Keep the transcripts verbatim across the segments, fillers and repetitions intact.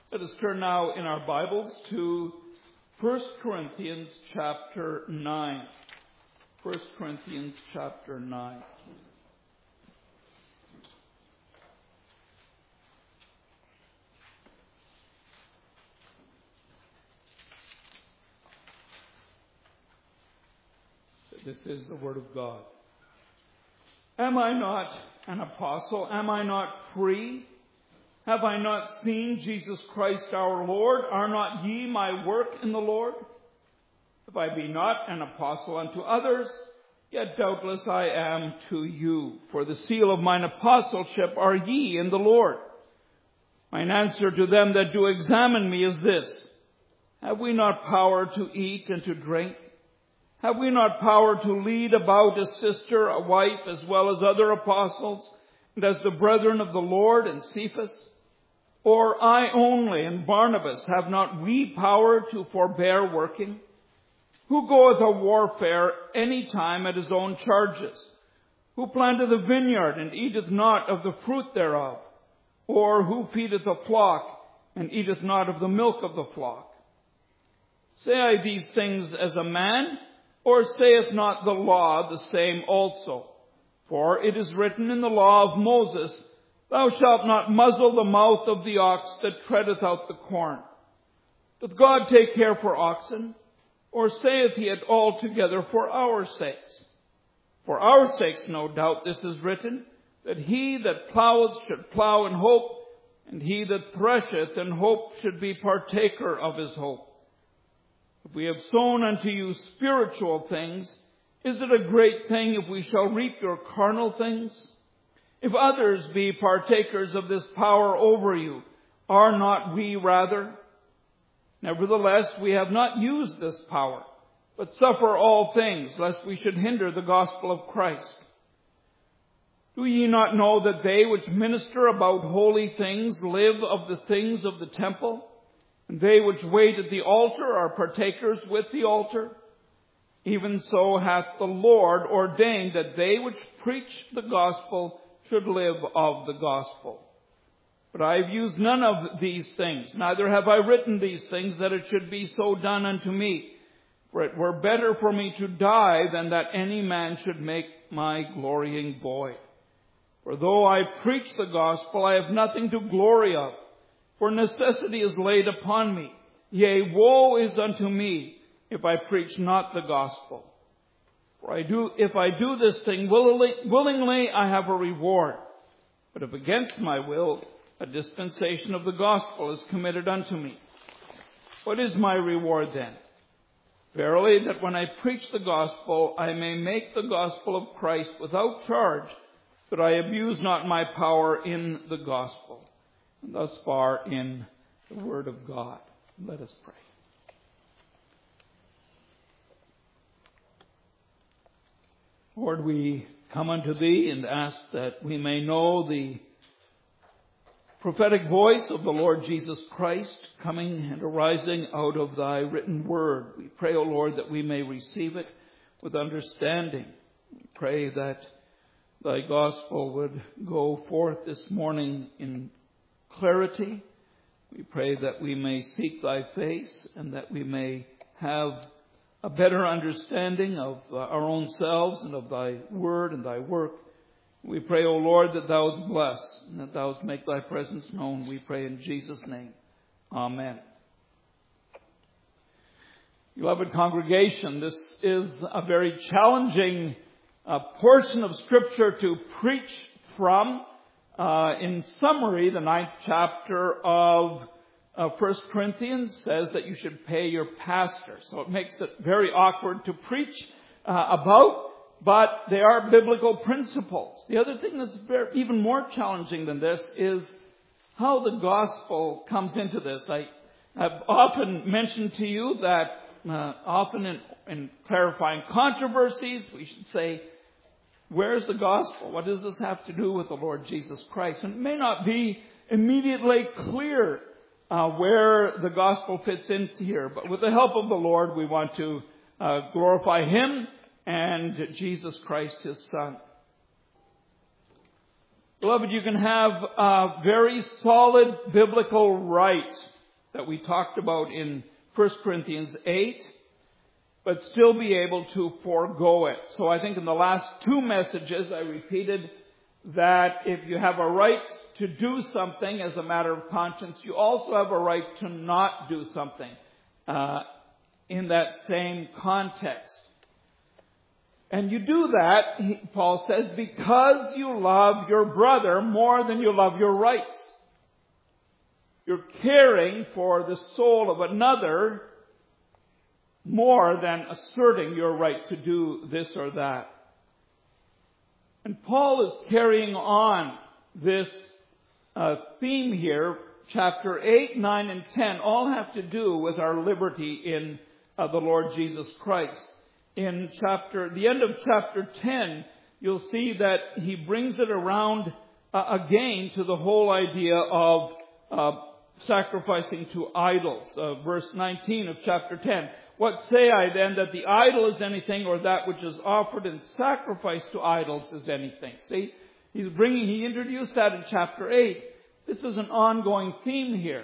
Let us turn now in our Bibles to First Corinthians chapter nine. First Corinthians chapter nine. This is the Word of God. Am I not an apostle? Am I not free? Have I not seen Jesus Christ our Lord? Are not ye my work in the Lord? If I be not an apostle unto others, yet doubtless I am to you. For the seal of mine apostleship are ye in the Lord. Mine answer to them that do examine me is this: have we not power to eat and to drink? Have we not power to lead about a sister, a wife, as well as other apostles, and as the brethren of the Lord and Cephas? Or I only and Barnabas, have not we power to forbear working? Who goeth a warfare any time at his own charges? Who planteth a vineyard and eateth not of the fruit thereof? Or who feedeth a flock and eateth not of the milk of the flock? Say I these things as a man? Or saith not the law the same also? For it is written in the law of Moses, Thou shalt not muzzle the mouth of the ox that treadeth out the corn. Doth God take care for oxen? Or saith he it altogether for our sakes? For our sakes, no doubt, this is written, that he that ploweth should plow in hope, and he that thresheth in hope should be partaker of his hope. If we have sown unto you spiritual things, is it a great thing if we shall reap your carnal things? If others be partakers of this power over you, are not we rather? Nevertheless, we have not used this power, but suffer all things, lest we should hinder the gospel of Christ. Do ye not know that they which minister about holy things live of the things of the temple? And they which wait at the altar are partakers with the altar? Even so hath the Lord ordained that they which preach the gospel should live of the gospel. But I have used none of these things, neither have I written these things that it should be so done unto me. For it were better for me to die than that any man should make my glorying void. For though I preach the gospel, I have nothing to glory of. For necessity is laid upon me. Yea, woe is unto me if I preach not the gospel. For I do, if I do this thing willingly, willingly, I have a reward. But if against my will, a dispensation of the gospel is committed unto me. What is my reward then? Verily, that when I preach the gospel, I may make the gospel of Christ without charge, that I abuse not my power in the gospel. And thus far in the Word of God. Let us pray. Lord, we come unto Thee and ask that we may know the prophetic voice of the Lord Jesus Christ coming and arising out of Thy written Word. We pray, O Lord, that we may receive it with understanding. We pray that Thy gospel would go forth this morning in clarity. We pray that we may seek Thy face and that we may have a better understanding of our own selves and of Thy word and Thy work. We pray, O Lord, that Thou wouldst bless and that Thou wouldst make Thy presence known. We pray in Jesus' name. Amen. Beloved congregation, this is a very challenging uh, portion of Scripture to preach from. Uh, in summary, the ninth chapter of uh, First Corinthians says that you should pay your pastor. So it makes it very awkward to preach uh, about, but they are biblical principles. The other thing that's very, even more challenging than this is how the gospel comes into this. I have often mentioned to you that uh, often in, in clarifying controversies, we should say, where's the gospel? What does this have to do with the Lord Jesus Christ? And it may not be immediately clear uh, where the gospel fits into here, but with the help of the Lord, we want to uh, glorify Him and Jesus Christ, His Son. Beloved, you can have a very solid biblical right that we talked about in First Corinthians eight, but still be able to forego it. So I think in the last two messages I repeated that if you have a right to do something as a matter of conscience, you also have a right to not do something uh, in that same context. And you do that, he, Paul says, because you love your brother more than you love your rights. You're caring for the soul of another more than asserting your right to do this or that. And Paul is carrying on this uh, theme here. Chapter eight, nine, and ten all have to do with our liberty in uh, the Lord Jesus Christ. In chapter, the end of chapter ten, you'll see that he brings it around uh, again to the whole idea of uh, sacrificing to idols. Uh, verse nineteen of chapter ten. What say I then, that the idol is anything, or that which is offered in sacrifice to idols is anything? See, he's bringing, he introduced that in chapter eight. This is an ongoing theme here.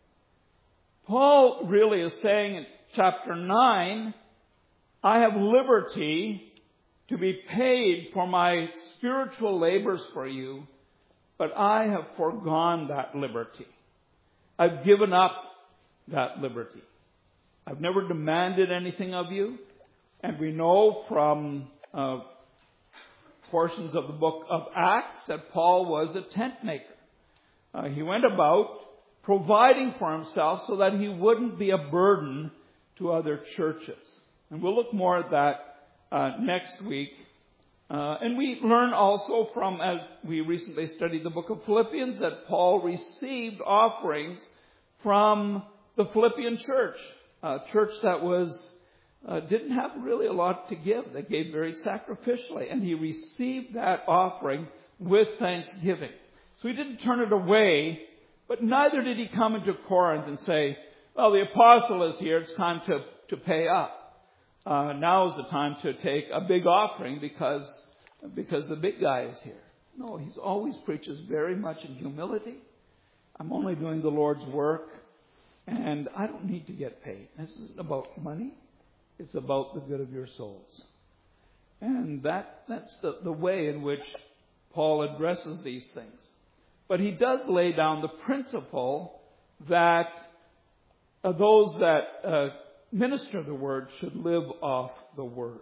Paul really is saying in chapter nine, I have liberty to be paid for my spiritual labors for you, but I have foregone that liberty. I've given up that liberty. I've never demanded anything of you. And we know from uh, portions of the book of Acts that Paul was a tent maker. Uh, he went about providing for himself so that he wouldn't be a burden to other churches. And we'll look more at that uh, next week. Uh, and we learn also from, as we recently studied the book of Philippians, that Paul received offerings from the Philippian church. A church that was uh, didn't have really a lot to give. They gave very sacrificially. And he received that offering with thanksgiving. So he didn't turn it away, but neither did he come into Corinth and say, well, the apostle is here, it's time to, to pay up. Uh, now is the time to take a big offering because, because the big guy is here. No, he's always preaches very much in humility. I'm only doing the Lord's work, and I don't need to get paid. This isn't about money. It's about the good of your souls. And that that's the, the way in which Paul addresses these things. But he does lay down the principle that uh, those that uh, minister the word should live off the word.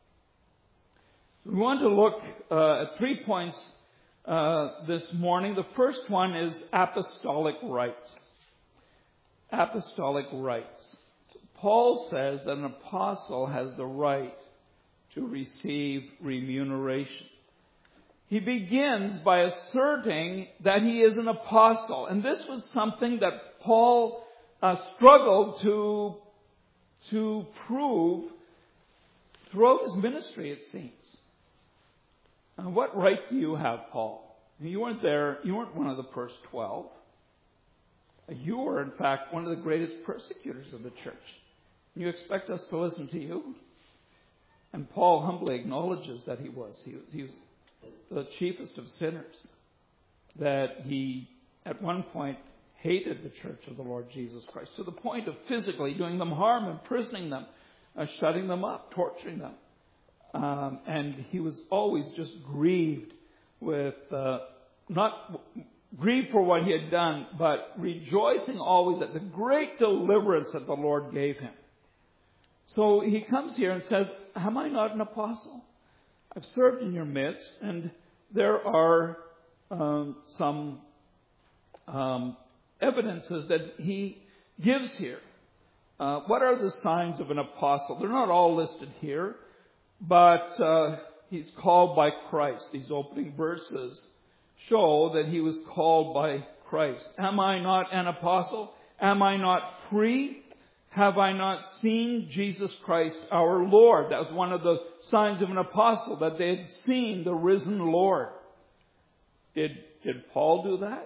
We want to look uh, at three points uh, this morning. The first one is apostolic rights. Apostolic rights. Paul says that an apostle has the right to receive remuneration. He begins by asserting that he is an apostle. And this was something that Paul uh, struggled to, to prove throughout his ministry, it seems. Uh, what right do you have, Paul? You weren't there. You weren't one of the first twelve. You were, in fact, one of the greatest persecutors of the church. You expect us to listen to you? And Paul humbly acknowledges that he was. He was, he was the chiefest of sinners. That he, at one point, hated the church of the Lord Jesus Christ to the point of physically doing them harm, imprisoning them, uh, shutting them up, torturing them. Um, and he was always just grieved with, uh, not grieved for what he had done, but rejoicing always at the great deliverance that the Lord gave him. So he comes here and says, am I not an apostle? I've served in your midst, and there are um, some um, evidences that he gives here. Uh, what are the signs of an apostle? They're not all listed here, but uh, he's called by Christ. These opening verses show that he was called by Christ. Am I not an apostle? Am I not free? Have I not seen Jesus Christ our Lord? That was one of the signs of an apostle, that they had seen the risen Lord. Did, did Paul do that?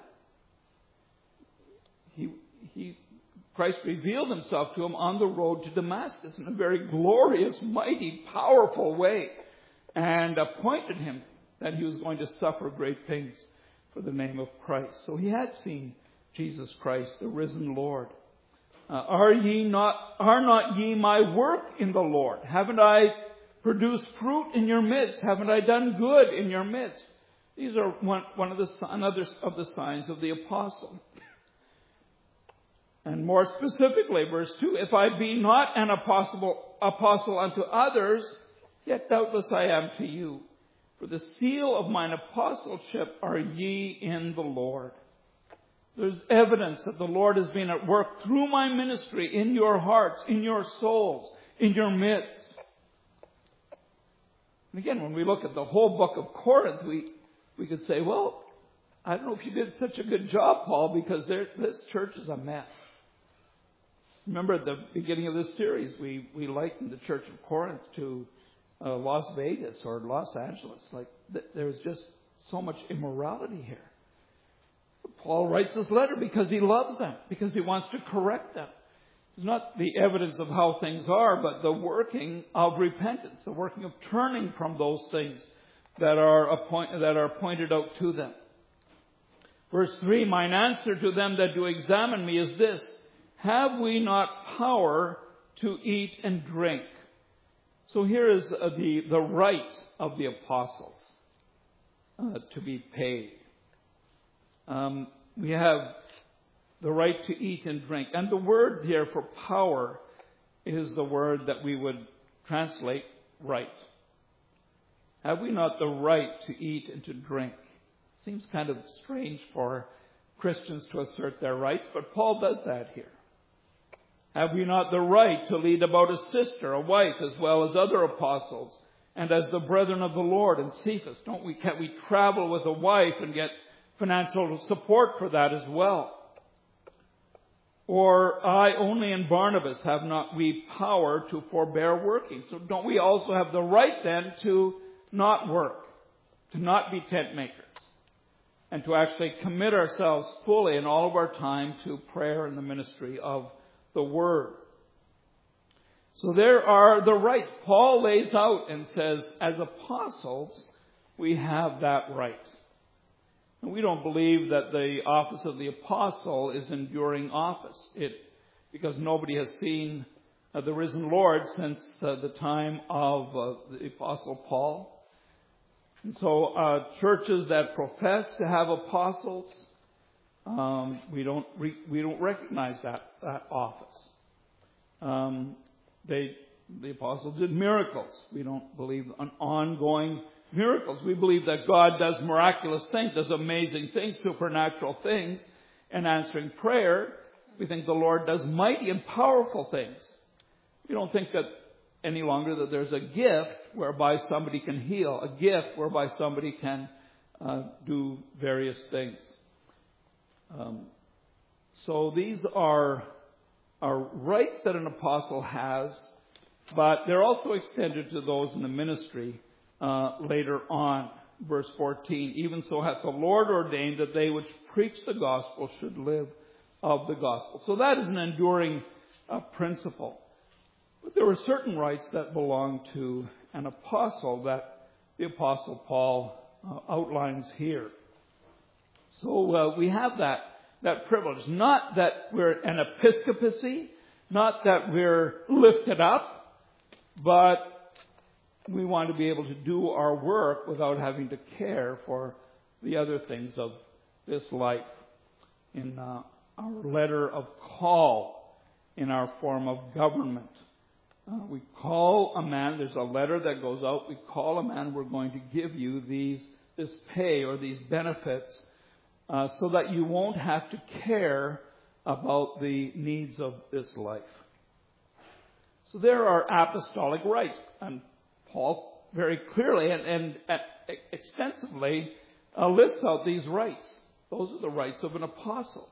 He, he, Christ revealed himself to him on the road to Damascus in a very glorious, mighty, powerful way, and appointed him that he was going to suffer great things for the name of Christ. So he had seen Jesus Christ, the risen Lord. Uh, are ye not, are not ye my work in the Lord? Haven't I produced fruit in your midst? Haven't I done good in your midst? These are one, one of the, another of the signs of the apostle. And more specifically, verse two, if I be not an apostle, apostle unto others, yet doubtless I am to you. For the seal of mine apostleship are ye in the Lord. There's evidence that the Lord has been at work through my ministry in your hearts, in your souls, in your midst. And again, when we look at the whole book of Corinth, we, we could say, well, I don't know if you did such a good job, Paul, because there, this church is a mess. Remember at the beginning of this series, we, we likened the church of Corinth to uh, Las Vegas or Los Angeles. Like, th- there's just so much immorality here. Paul writes this letter because he loves them, because he wants to correct them. It's not the evidence of how things are, but the working of repentance, the working of turning from those things that are, appoint, that are pointed out to them. Verse three, mine answer to them that do examine me is this, have we not power to eat and drink? So here is uh, the, the right of the apostles uh, to be paid. Um, we have the right to eat and drink. And the word here for power is the word that we would translate right. Have we not the right to eat and to drink? Seems kind of strange for Christians to assert their rights, but Paul does that here. Have we not the right to lead about a sister, a wife, as well as other apostles, and as the brethren of the Lord and Cephas? Don't we, can't we travel with a wife and get financial support for that as well? Or I only and Barnabas have not we power to forbear working? So don't we also have the right then to not work, to not be tent makers, and to actually commit ourselves fully in all of our time to prayer and the ministry of the Word? So there are the rights. Paul lays out and says, as apostles, we have that right. And we don't believe that the office of the apostle is enduring office. It, because nobody has seen uh, the risen Lord since uh, the time of uh, the apostle Paul. And so uh, churches that profess to have apostles, um, we don't re- we don't recognize that that office. Um, they the apostles did miracles. We don't believe in ongoing miracles. We believe that God does miraculous things, does amazing things, supernatural things, and answering prayer. We think the Lord does mighty and powerful things. We don't think that any longer that there's a gift whereby somebody can heal, a gift whereby somebody can uh, do various things. Um, so these are, are rights that an apostle has, but they're also extended to those in the ministry uh, later on. Verse fourteen, even so hath the Lord ordained that they which preach the gospel should live of the gospel. So that is an enduring uh, principle. But there were certain rights that belong to an apostle that the Apostle Paul uh, outlines here. So uh, we have that, that privilege. Not that we're an episcopacy, not that we're lifted up, but we want to be able to do our work without having to care for the other things of this life. In uh, our letter of call, in our form of government, Uh, we call a man, there's a letter that goes out, we call a man, we're going to give you these, this pay or these benefits uh, so that you won't have to care about the needs of this life. So there are apostolic rights. And Paul very clearly and, and, and extensively uh, lists out these rights. Those are the rights of an apostle.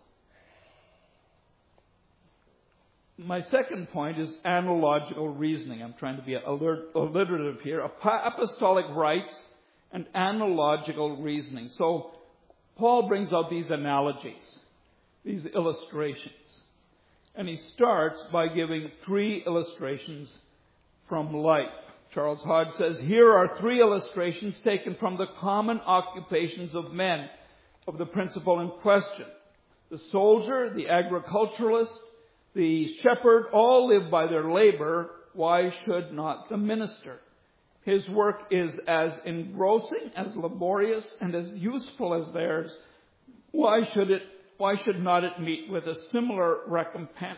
My second point is analogical reasoning. I'm trying to be alliterative here. Apostolic rights and analogical reasoning. So Paul brings out these analogies, these illustrations. And he starts by giving three illustrations from life. Charles Hodge says, here are three illustrations taken from the common occupations of men of the principle in question. The soldier, the agriculturalist, the shepherd, all live by their labor. Why should not the minister? His work is as engrossing, as laborious, and as useful as theirs. Why should it, why should not it meet with a similar recompense?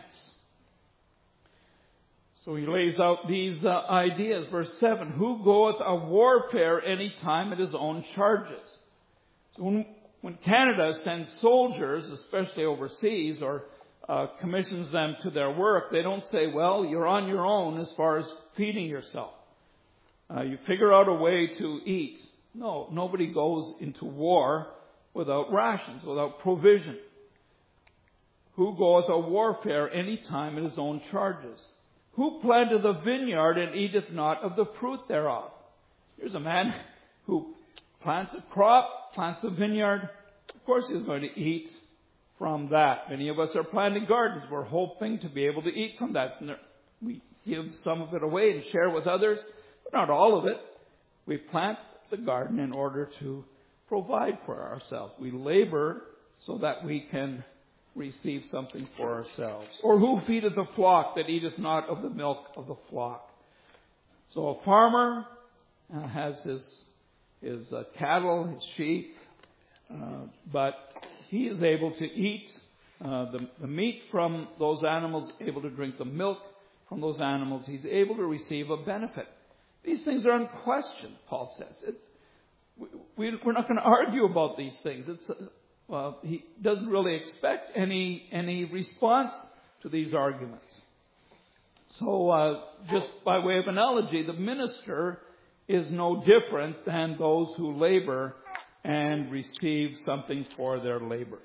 So he lays out these uh, ideas. Verse seven, who goeth a warfare any time at his own charges? So when, when Canada sends soldiers, especially overseas, or uh, commissions them to their work, they don't say, well, you're on your own as far as feeding yourself. Uh, you figure out a way to eat. No, nobody goes into war without rations, without provision. Who goeth a warfare any time at his own charges? Who planteth a vineyard and eateth not of the fruit thereof? Here's a man who plants a crop, plants a vineyard. Of course he's going to eat from that. Many of us are planting gardens. We're hoping to be able to eat from that. And we give some of it away and share with others, but not all of it. We plant the garden in order to provide for ourselves. We labor so that we can receive something for ourselves. Or who feedeth the flock that eateth not of the milk of the flock? So a farmer uh, has his his uh, cattle, his sheep, uh, but he is able to eat uh, the, the meat from those animals, able to drink the milk from those animals. He's able to receive a benefit. These things are unquestioned, Paul says. It's, we, we're not going to argue about these things. It's, uh, well, he doesn't really expect any any response to these arguments. So, uh, just by way of analogy, the minister is no different than those who labor and receive something for their labors.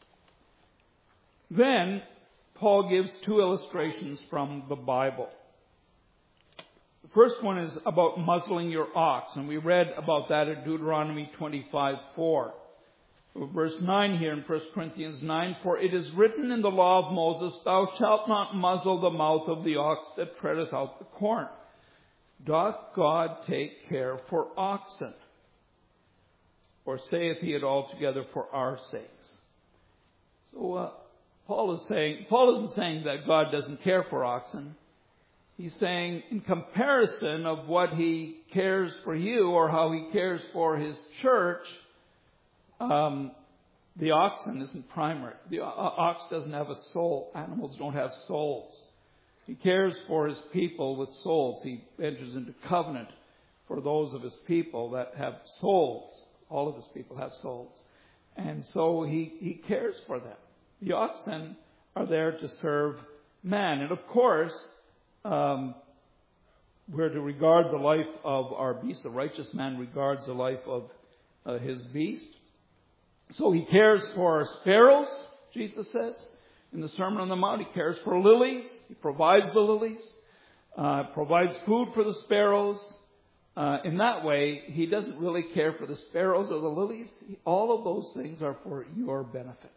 Then, Paul gives two illustrations from the Bible. The first one is about muzzling your ox, and we read about that in Deuteronomy twenty-five four. Verse nine here in First Corinthians nine, for it is written in the law of Moses, thou shalt not muzzle the mouth of the ox that treadeth out the corn. Doth God take care for oxen? Or saith he it altogether for our sakes? So uh, Paul is saying, Paul isn't saying that God doesn't care for oxen. He's saying in comparison of what he cares for you or how he cares for his church, Um, the oxen isn't primary. The ox doesn't have a soul. Animals don't have souls. He cares for his people with souls. He enters into covenant for those of his people that have souls. All of his people have souls. And so he, he cares for them. The oxen are there to serve man. And of course, um, we're to regard the life of our beast. The righteous man regards the life of uh, his beast. So he cares for sparrows, Jesus says. In the Sermon on the Mount, he cares for lilies. He provides the lilies, uh, provides food for the sparrows. Uh, in that way, he doesn't really care for the sparrows or the lilies. All of those things are for your benefit.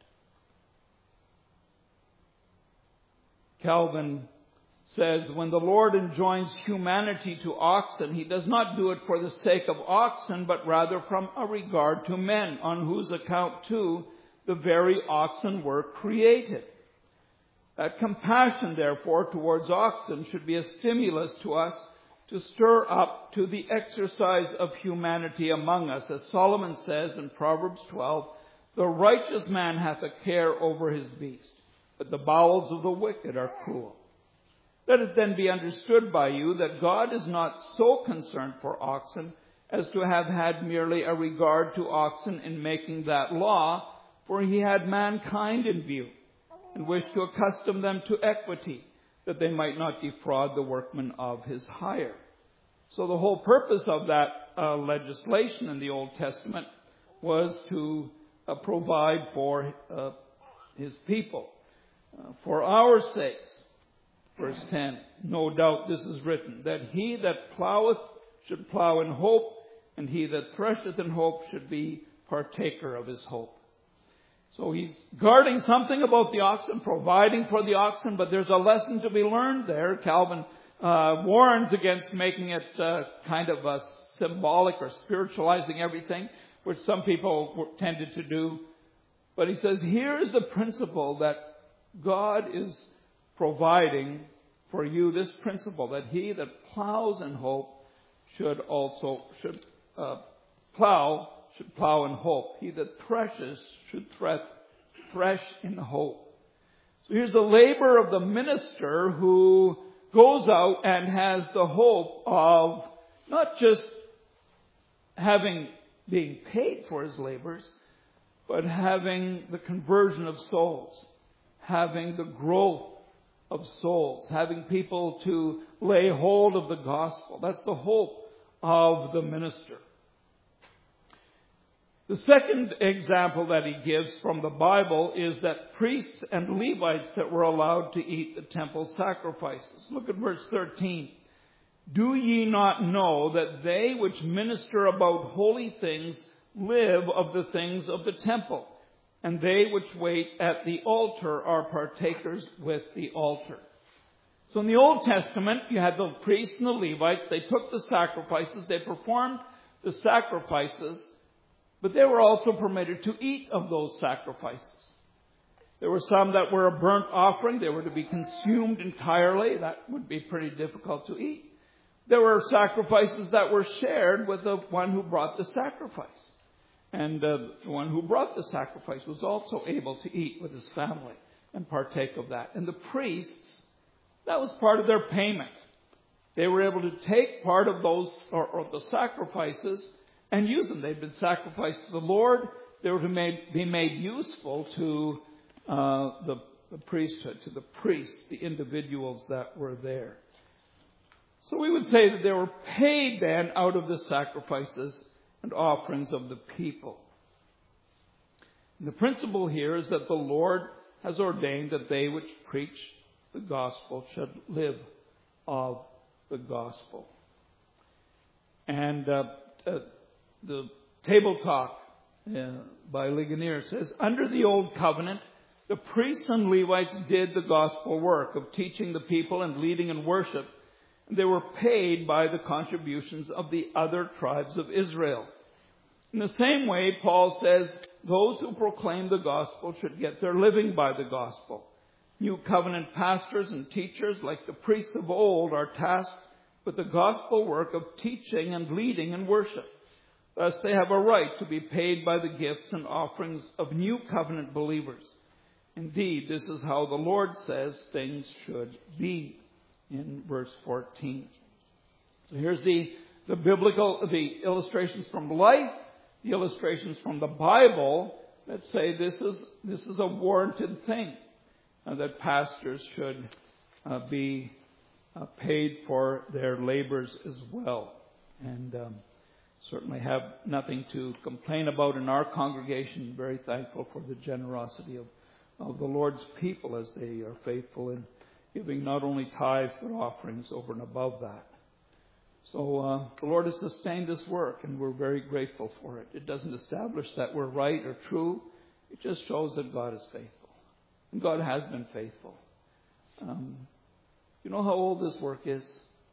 Calvin says, when the Lord enjoins humanity to oxen, he does not do it for the sake of oxen, but rather from a regard to men, on whose account too the very oxen were created. That compassion, therefore, towards oxen should be a stimulus to us to stir up to the exercise of humanity among us. As Solomon says in Proverbs twelve, the righteous man hath a care over his beast, but the bowels of the wicked are cruel. Let it then be understood by you that God is not so concerned for oxen as to have had merely a regard to oxen in making that law, for he had mankind in view and wished to accustom them to equity, that they might not defraud the workman of his hire. So the whole purpose of that uh, legislation in the Old Testament was to uh, provide for uh, his people, uh, for our sakes. Verse ten, no doubt this is written, that he that ploweth should plow in hope, and he that thresheth in hope should be partaker of his hope. So he's guarding something about the oxen, providing for the oxen, but there's a lesson to be learned there. Calvin uh, warns against making it uh, kind of a symbolic or spiritualizing everything, which some people tended to do. But he says, here is the principle that God is providing for you this principle, that he that plows in hope should also should uh, plow should plow in hope. He that threshes should thresh, thresh in hope. So here's the labor of the minister who goes out and has the hope of not just having being paid for his labors, but having the conversion of souls, having the growth of souls, having people to lay hold of the gospel. That's the hope of the minister. The second example that he gives from the Bible is that priests and Levites that were allowed to eat the temple sacrifices. Look at verse thirteen. Do ye not know that they which minister about holy things live of the things of the temple, and they which wait at the altar are partakers with the altar? So in the Old Testament, you had the priests and the Levites. They took the sacrifices. They performed the sacrifices. But they were also permitted to eat of those sacrifices. There were some that were a burnt offering. They were to be consumed entirely. That would be pretty difficult to eat. There were sacrifices that were shared with the one who brought the sacrifice. And uh, the one who brought the sacrifice was also able to eat with his family and partake of that. And the priests, that was part of their payment. They were able to take part of those, or, or the sacrifices, and use them. They'd been sacrificed to the Lord. They were to made, be made useful to uh, the, the priesthood, to the priests, the individuals that were there. So we would say that they were paid then out of the sacrifices and offerings of the people. And the principle here is that the Lord has ordained that they which preach the gospel should live of the gospel. And uh, uh, the Table Talk uh, by Ligonier says, under the old covenant, the priests and Levites did the gospel work of teaching the people and leading in worship. And they were paid by the contributions of the other tribes of Israel. In the same way, Paul says, those who proclaim the gospel should get their living by the gospel. New covenant pastors and teachers, like the priests of old, are tasked with the gospel work of teaching and leading in worship. Thus, they have a right to be paid by the gifts and offerings of new covenant believers. Indeed, this is how the Lord says things should be in verse fourteen. So here's the, the biblical, the illustrations from life, the illustrations from the Bible that say this is, this is a warranted thing, uh, that pastors should uh, be uh, paid for their labors as well. And um, certainly have nothing to complain about in our congregation. Very thankful for the generosity of, of the Lord's people as they are faithful in giving not only tithes but offerings over and above that. So uh, the Lord has sustained this work, and we're very grateful for it. It doesn't establish that we're right or true. It just shows that God is faithful. And God has been faithful. Um, you know how old this work is?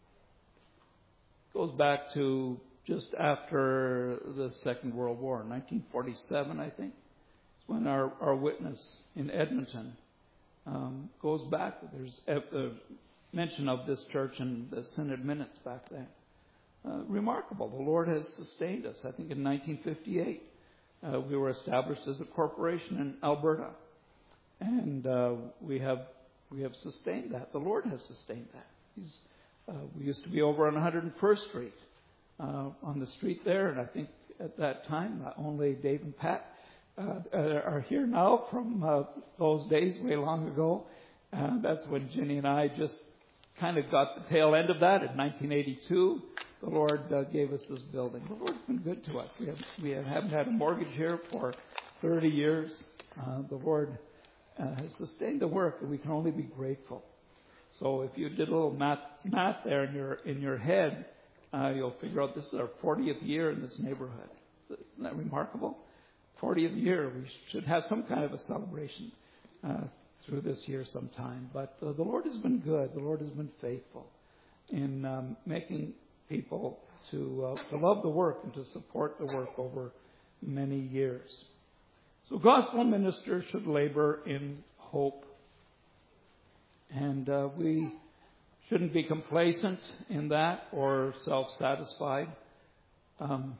It goes back to just after the Second World War, nineteen forty-seven, I think. It's when our, our witness in Edmonton um, goes back. There's a, a mention of this church in the Synod minutes back then. Uh, remarkable. The Lord has sustained us. I think in nineteen fifty-eight, uh, we were established as a corporation in Alberta. And uh, we have we have sustained that. The Lord has sustained that. He's, uh, we used to be over on one hundred first Street. Uh, on the street there, and I think at that time uh, only Dave and Pat uh, are here now from uh, those days way long ago. Uh, that's when Ginny and I just kind of got the tail end of that in nineteen eighty-two. The Lord uh, gave us this building. The Lord's been good to us. We have we have, haven't had a mortgage here for thirty years. Uh, the Lord uh, has sustained the work, and we can only be grateful. So if you did a little math math there in your in your head, Uh, you'll figure out this is our fortieth year in this neighborhood. Isn't that remarkable? fortieth year. We should have some kind of a celebration uh, through this year sometime. But uh, the Lord has been good. The Lord has been faithful in um, making people to, uh, to love the work and to support the work over many years. So gospel ministers should labor in hope. And uh, we shouldn't be complacent in that or self-satisfied. Um,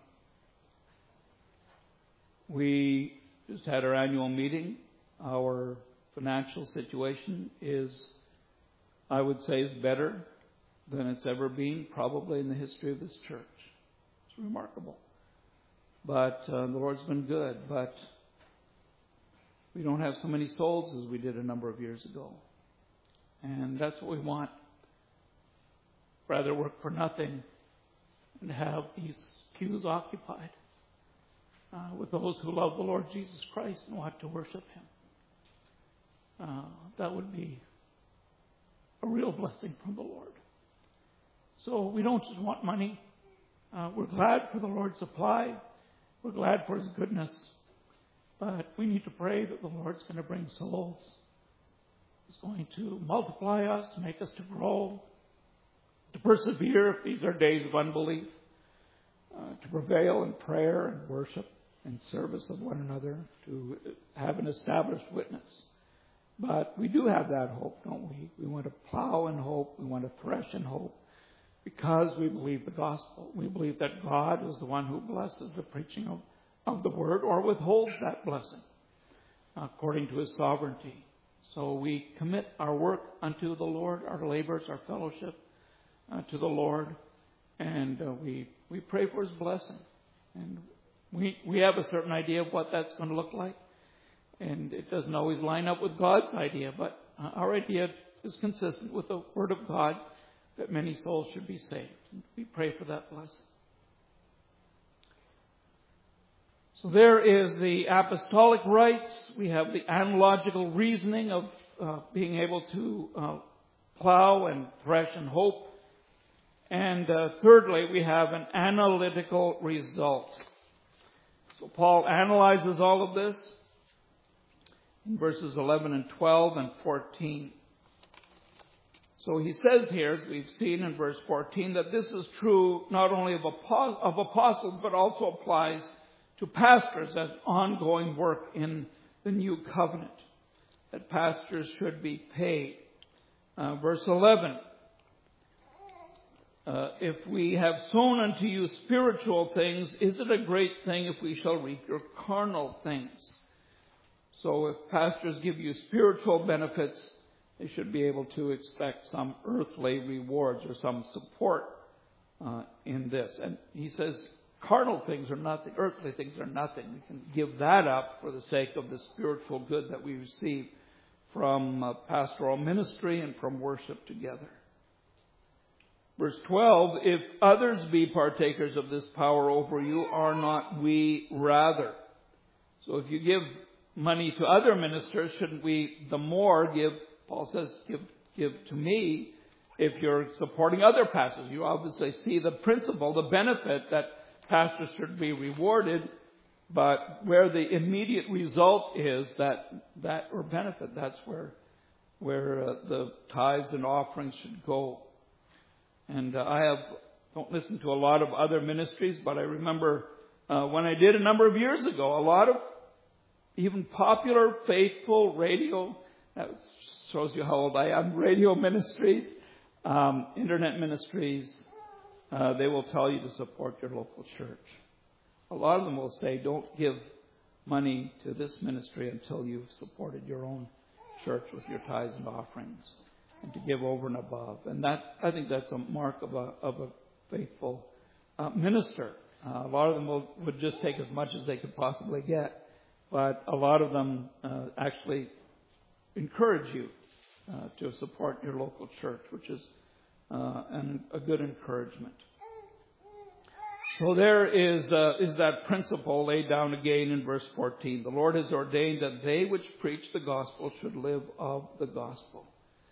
we just had our annual meeting. Our financial situation is, I would say, is better than it's ever been, probably in the history of this church. It's remarkable. But uh, the Lord's been good. But we don't have so many souls as we did a number of years ago. And that's what we want. Rather work for nothing and have these pews occupied uh, with those who love the Lord Jesus Christ and want to worship Him. Uh, that would be a real blessing from the Lord. So we don't just want money. Uh, we're glad for the Lord's supply. We're glad for His goodness. But we need to pray that the Lord's going to bring souls. He's going to multiply us, make us to grow, to persevere if these are days of unbelief, uh, to prevail in prayer and worship and service of one another, to have an established witness. But we do have that hope, don't we? We want to plow in hope. We want to thresh in hope because we believe the gospel. We believe that God is the one who blesses the preaching of, of the word or withholds that blessing according to His sovereignty. So we commit our work unto the Lord, our labors, our fellowship uh, to the Lord, and uh, we we pray for His blessing. And we we have a certain idea of what that's going to look like. And it doesn't always line up with God's idea, but our idea is consistent with the Word of God that many souls should be saved. And we pray for that blessing. So there is the apostolic rights. We have the analogical reasoning of uh, being able to uh, plow and thresh and hope. And uh, thirdly, we have an analytical result. So Paul analyzes all of this in verses eleven and twelve and fourteen. So he says here, as we've seen in verse fourteen, that this is true not only of apostles, but also applies to pastors as ongoing work in the new covenant, that pastors should be paid. Uh, verse eleven, uh, if we have sown unto you spiritual things, is it a great thing if we shall reap your carnal things? So if pastors give you spiritual benefits, they should be able to expect some earthly rewards or some support uh, in this. And he says carnal things are nothing, earthly things are nothing. We can give that up for the sake of the spiritual good that we receive from uh, pastoral ministry and from worship together. Verse twelve, if others be partakers of this power over you, are not we rather? So if you give money to other ministers, shouldn't we the more give, Paul says, give give to me if you're supporting other pastors? You obviously see the principle, the benefit that pastors should be rewarded, but where the immediate result is that that or benefit, that's where where uh, the tithes and offerings should go. And uh, I have don't listen to a lot of other ministries, but I remember uh, when I did a number of years ago, a lot of even popular, faithful radio, that shows you how old I am, radio ministries, um, internet ministries, uh, they will tell you to support your local church. A lot of them will say, don't give money to this ministry until you've supported your own church with your tithes and offerings, and to give over and above. And that, I think that's a mark of a, of a faithful uh, minister. Uh, a lot of them will, would just take as much as they could possibly get. But a lot of them uh, actually encourage you uh, to support your local church, which is uh, an, a good encouragement. So there is uh, is that principle laid down again in verse fourteen. The Lord has ordained that they which preach the gospel should live of the gospel.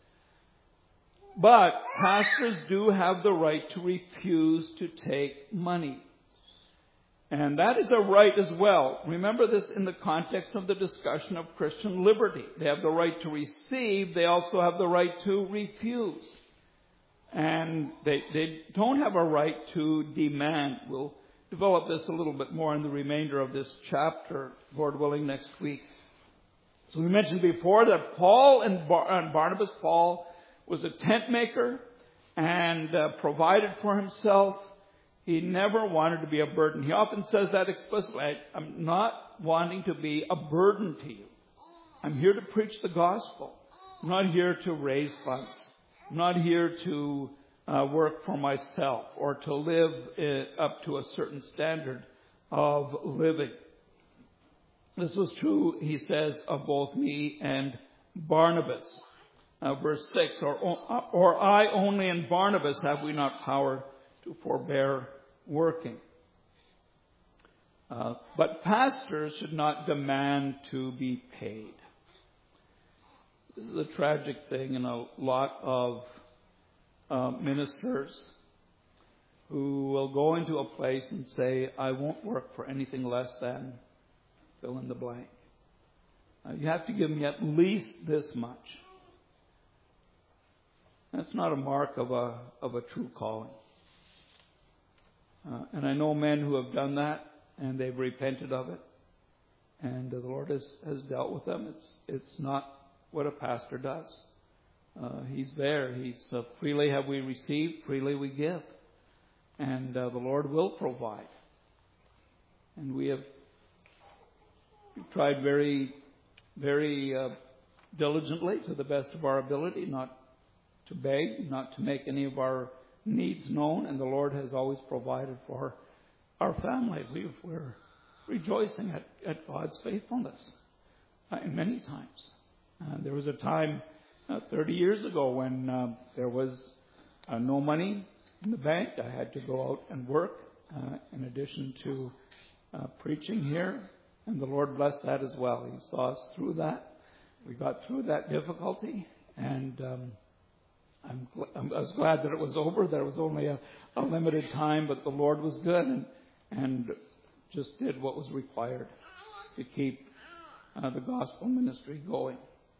But pastors do have the right to refuse to take money. And that is a right as well. Remember this in the context of the discussion of Christian liberty. They have the right to receive. They also have the right to refuse. And they, they don't have a right to demand. We'll develop this a little bit more in the remainder of this chapter, Lord willing, next week. So we mentioned before that Paul and, Bar- and Barnabas, Paul was a tent maker and uh, provided for himself. He never wanted to be a burden. He often says that explicitly. I, I'm not wanting to be a burden to you. I'm here to preach the gospel. I'm not here to raise funds. I'm not here to uh, work for myself or to live uh, up to a certain standard of living. This was true, he says, of both me and Barnabas. Uh, verse six, or, or I only and Barnabas have we not power to forbear working. Uh, but pastors should not demand to be paid. This is a tragic thing in a lot of uh, ministers who will go into a place and say, I won't work for anything less than fill in the blank. Uh, you have to give me at least this much. That's not a mark of a of a true calling. Uh, and I know men who have done that, and they've repented of it, and uh, the Lord has, has dealt with them. It's it's not what a pastor does. Uh, he's there. He's uh, freely have we received, freely we give, and uh, the Lord will provide. And we have tried very, very uh, diligently, to the best of our ability, not to beg, not to make any of our needs known, and the Lord has always provided for our family. We've, we're rejoicing at, at God's faithfulness uh, in many times. Uh, there was a time uh, thirty years ago when uh, there was uh, no money in the bank. I had to go out and work uh, in addition to uh, preaching here, and the Lord blessed that as well. He saw us through that. We got through that difficulty, and um, I'm gl- I was glad that it was over. There was only a, a limited time, but the Lord was good and, and just did what was required to keep uh, the gospel ministry going.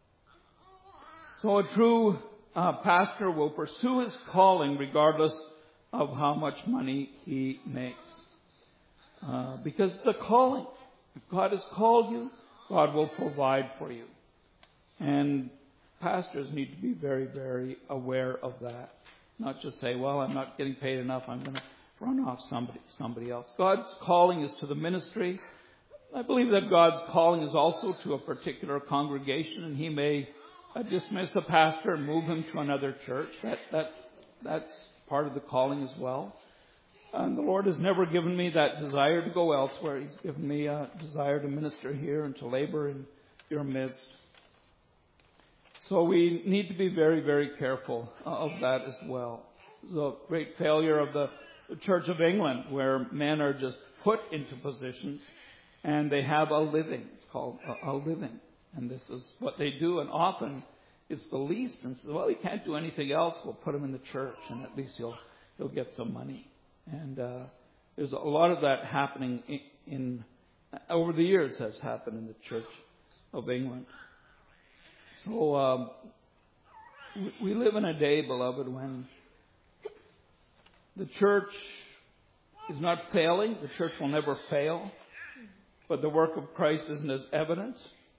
So a true uh, pastor will pursue his calling regardless of how much money he makes. Uh, because it's a calling. If God has called you, God will provide for you. And pastors need to be very, very aware of that. Not just say, well, I'm not getting paid enough, I'm going to run off somebody, somebody else. God's calling is to the ministry. I believe that God's calling is also to a particular congregation, and He may uh, dismiss a pastor and move him to another church. That that That's part of the calling as well. And the Lord has never given me that desire to go elsewhere. He's given me a desire to minister here and to labor in your midst. So we need to be very, very careful of that as well. It's a great failure of the, the Church of England, where men are just put into positions and they have a living. It's called a, a living. And this is what they do. And often it's the least. And so, well, he can't do anything else. We'll put him in the church and at least he'll, he'll get some money. And uh, there's a lot of that happening in, in over the years has happened in the Church of England. So um, we, we live in a day, beloved, when the church is not failing. The church will never fail. But the work of Christ isn't as evident.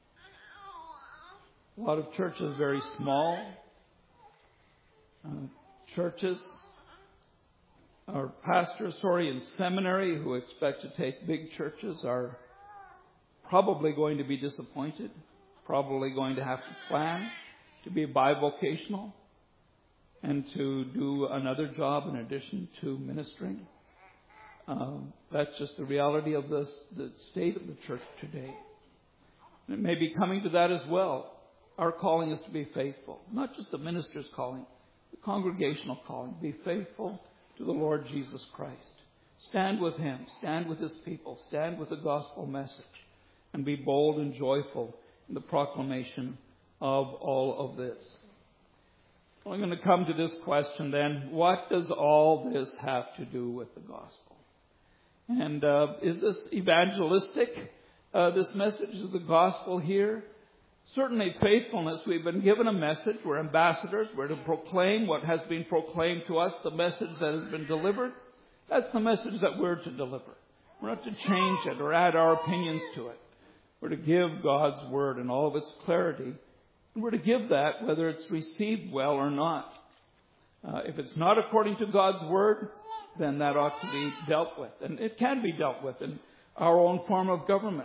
A lot of churches very small. Uh, churches Our pastors, sorry, in seminary who expect to take big churches are probably going to be disappointed, probably going to have to plan to be bivocational and to do another job in addition to ministering. Um, that's just the reality of this, the state of the church today. And it may be coming to that as well. Our calling is to be faithful, not just the minister's calling, the congregational calling. Be faithful to the Lord Jesus Christ. Stand with Him. Stand with His people. Stand with the gospel message. And be bold and joyful in the proclamation of all of this. Well, I'm going to come to this question then. What does all this have to do with the gospel? And uh, is this evangelistic, uh, this message? Is the gospel here? Certainly faithfulness. We've been given a message. We're ambassadors. We're to proclaim what has been proclaimed to us, the message that has been delivered. That's the message that we're to deliver. We're not to change it or add our opinions to it. We're to give God's Word in all of its clarity. And we're to give that whether it's received well or not. Uh, if it's not according to God's Word, then that ought to be dealt with. And it can be dealt with in our own form of government.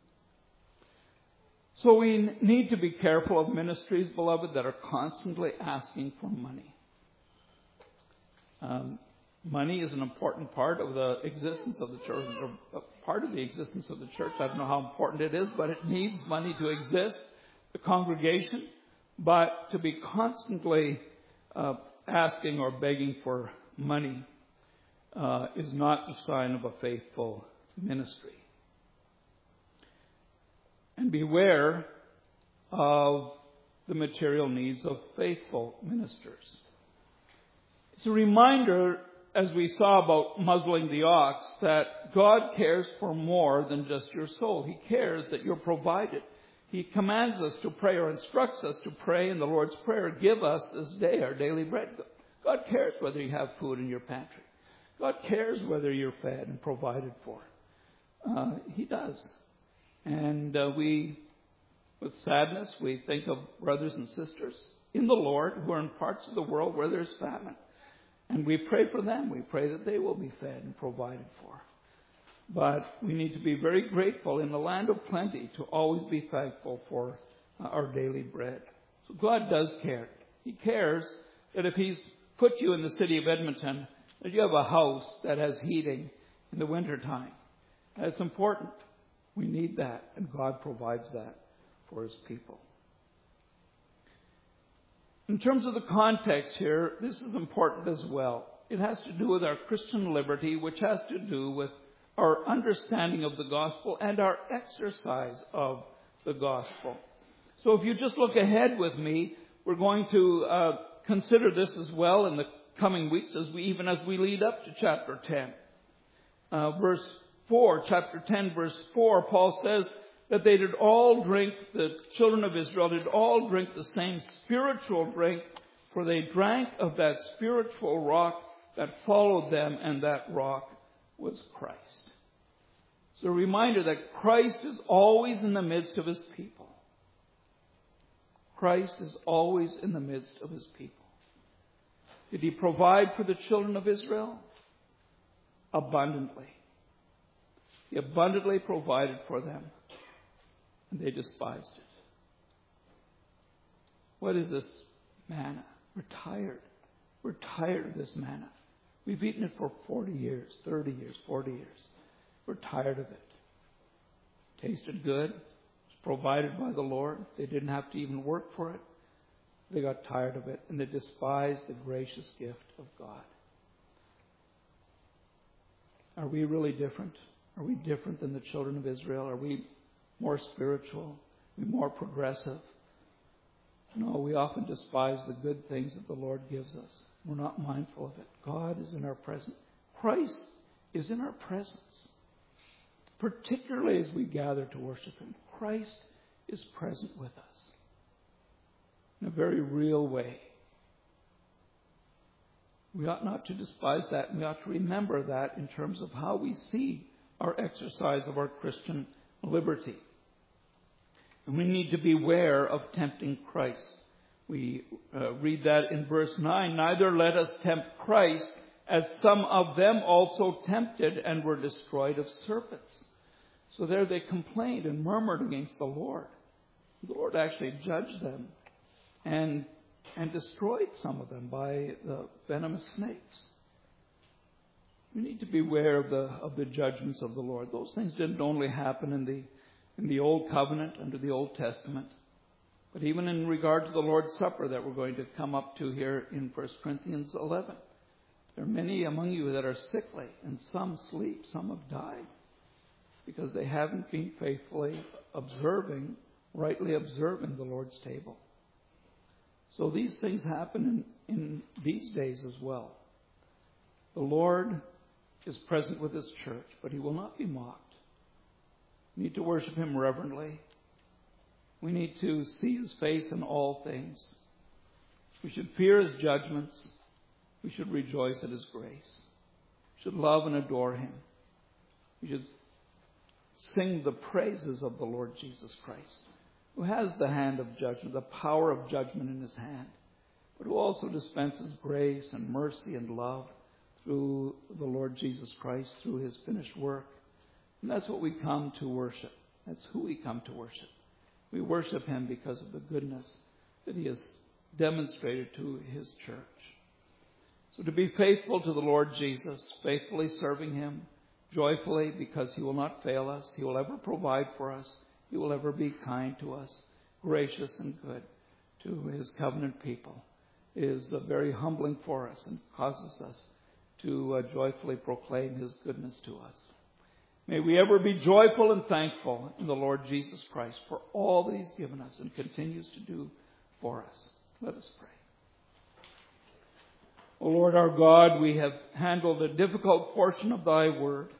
So we need to be careful of ministries, beloved, that are constantly asking for money. Um, money is an important part of the existence of the church, or part of the existence of the church. I don't know how important it is, but it needs money to exist, the congregation. But to be constantly uh, asking or begging for money uh, is not the sign of a faithful ministry. And beware of the material needs of faithful ministers. It's a reminder, as we saw about muzzling the ox, that God cares for more than just your soul. He cares that you're provided. He commands us to pray or instructs us to pray in the Lord's Prayer, give us this day our daily bread. God cares whether you have food in your pantry. God cares whether you're fed and provided for. Uh, he does. And uh, we, with sadness, we think of brothers and sisters in the Lord who are in parts of the world where there's famine. And we pray for them. We pray that they will be fed and provided for. But we need to be very grateful in the land of plenty to always be thankful for uh, our daily bread. So God does care. He cares that if He's put you in the city of Edmonton, that you have a house that has heating in the wintertime. That's important. We need that, and God provides that for His people. In terms of the context here, this is important as well. It has to do with our Christian liberty, which has to do with our understanding of the gospel and our exercise of the gospel. So if you just look ahead with me, we're going to uh, consider this as well in the coming weeks, as we even as we lead up to chapter ten. Uh, verse four, chapter ten, verse four, Paul says that they did all drink, the children of Israel did all drink the same spiritual drink, for they drank of that spiritual rock that followed them, and that rock was Christ. It's a reminder that Christ is always in the midst of His people. Christ is always in the midst of His people. Did He provide for the children of Israel? Abundantly. He abundantly provided for them, and they despised it. What is this manna? We're tired. We're tired of this manna. We've eaten it for forty years, thirty years, forty years. We're tired of it. Tasted good. It's provided by the Lord. They didn't have to even work for it. They got tired of it, and they despised the gracious gift of God. Are we really different? Are we different than the children of Israel? Are we more spiritual? Are we more progressive? No, we often despise the good things that the Lord gives us. We're not mindful of it. God is in our presence. Christ is in our presence. Particularly as we gather to worship Him. Christ is present with us in a very real way. We ought not to despise that, and we ought to remember that in terms of how we see our exercise of our Christian liberty. And we need to beware of tempting Christ. We uh, read that in verse nine, neither let us tempt Christ, as some of them also tempted and were destroyed of serpents. So there they complained and murmured against the Lord. The Lord actually judged them and and destroyed some of them by the venomous snakes. We need to beware of the of the judgments of the Lord. Those things didn't only happen in the in the Old Covenant, under the Old Testament, but even in regard to the Lord's Supper that we're going to come up to here in First Corinthians eleven. There are many among you that are sickly, and some sleep, some have died, because they haven't been faithfully observing, rightly observing the Lord's table. So these things happen in, in these days as well. The Lord is present with His church, but He will not be mocked. We need to worship Him reverently. We need to see His face in all things. We should fear His judgments. We should rejoice at His grace. We should love and adore Him. We should sing the praises of the Lord Jesus Christ, who has the hand of judgment, the power of judgment in his hand, but who also dispenses grace and mercy and love through the Lord Jesus Christ, through his finished work. And that's what we come to worship. That's who we come to worship. We worship him because of the goodness that he has demonstrated to his church. So to be faithful to the Lord Jesus, faithfully serving him, joyfully, because he will not fail us. He will ever provide for us. He will ever be kind to us, gracious and good to his covenant people, is uh, very humbling for us and causes us to uh, joyfully proclaim his goodness to us. May we ever be joyful and thankful in the Lord Jesus Christ for all that he's given us and continues to do for us. Let us pray. O Lord our God, we have handled a difficult portion of thy word.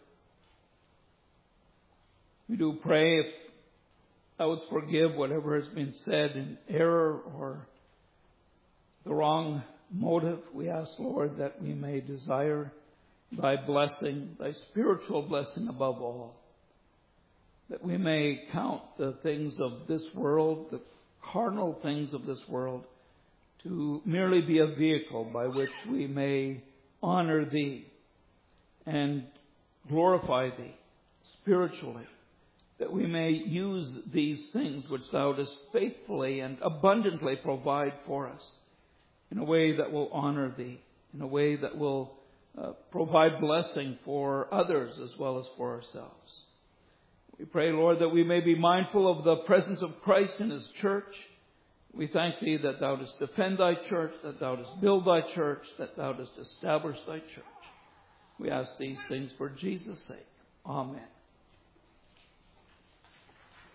We do pray if thou wouldst forgive whatever has been said in error or the wrong motive. We ask, Lord, that we may desire thy blessing, thy spiritual blessing above all. That we may count the things of this world, the carnal things of this world, to merely be a vehicle by which we may honor thee and glorify thee spiritually. That we may use these things which thou dost faithfully and abundantly provide for us in a way that will honor thee, in a way that will uh, provide blessing for others as well as for ourselves. We pray, Lord, that we may be mindful of the presence of Christ in his church. We thank thee that thou dost defend thy church, that thou dost build thy church, that thou dost establish thy church. We ask these things for Jesus' sake. Amen.